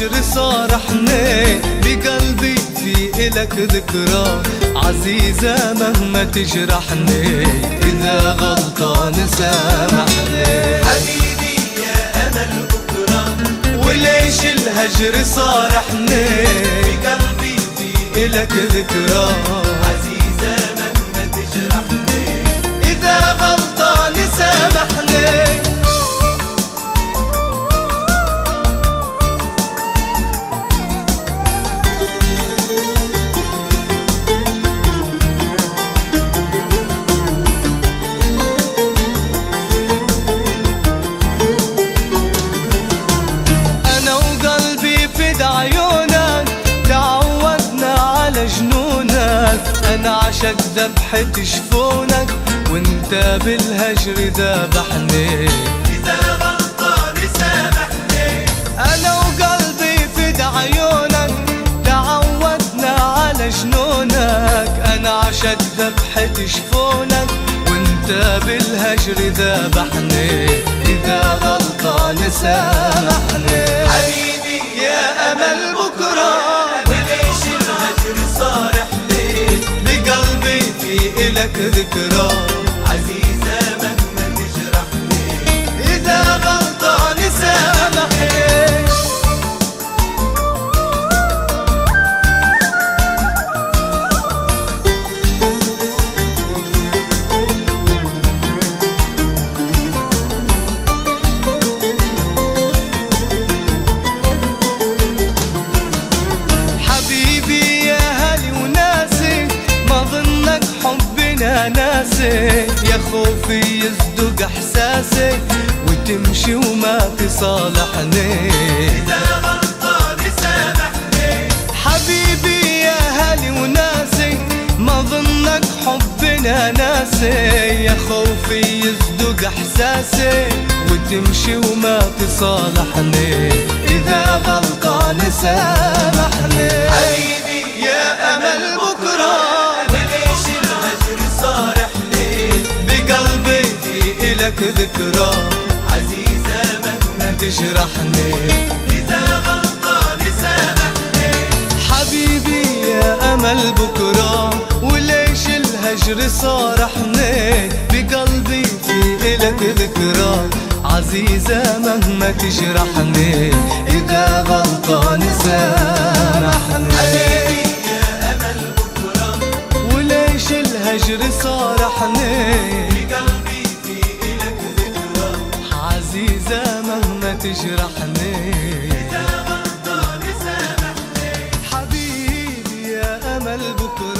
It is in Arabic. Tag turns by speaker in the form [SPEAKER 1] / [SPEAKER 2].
[SPEAKER 1] الهجر صار حنين، بقلبي في إلك ذكرى عزيزة مهما تجرحني، إذا غلطان سامحني.
[SPEAKER 2] حبيبي يا أمل بكرة،
[SPEAKER 1] وليش الهجر صار حنين،
[SPEAKER 2] بقلبي في
[SPEAKER 1] إلك ذكرى
[SPEAKER 2] عزيزة مهما تجرحني،
[SPEAKER 1] إذا غلطان سامحني. أنا عشق ذبحة جفونك، وانت بالهجر ذبحني،
[SPEAKER 2] إذا غلطان سامحني.
[SPEAKER 1] أنا وقلبي فد عيونك، تعودنا على جنونك. أنا عشق ذبحة جفونك، وانت بالهجر ذبحني، إذا غلطان سامحني.
[SPEAKER 2] حبيبي
[SPEAKER 1] يا أمل بكرة،
[SPEAKER 2] وليش الهجر صار
[SPEAKER 1] بقلبي في إلك ذكرى
[SPEAKER 2] عزيزة مهما تجرحني،
[SPEAKER 1] إذا غلطان سامحني. ناسي يا خوفي يصدق احساسي، وتمشي وما تصالحني،
[SPEAKER 2] إذا غلطان سامحني.
[SPEAKER 1] حبيبي يا هالي وناسي، ما ظنك حبنا ناسي. يا خوفي يصدق احساسي، وتمشي وما تصالحني، إذا غلطان سامحني.
[SPEAKER 2] حبيبي
[SPEAKER 1] يا أمل بكرة، لك ذكرى
[SPEAKER 2] عزيزة مهما
[SPEAKER 1] تجرحني،
[SPEAKER 2] إذا غلطان سامحني.
[SPEAKER 1] حبيبي يا أمل بكرة، وليش الهجر صار حنين، بقلبي في إلك ذكرى عزيزة مهما تجرحني، إذا غلطان سامحني.
[SPEAKER 2] حبيبي يا أمل بكرة،
[SPEAKER 1] وليش الهجر صار حنين، عزيزة مهما تجرحني،
[SPEAKER 2] إذا غلطان سامحني.
[SPEAKER 1] حبيبي يا أمل بكرة.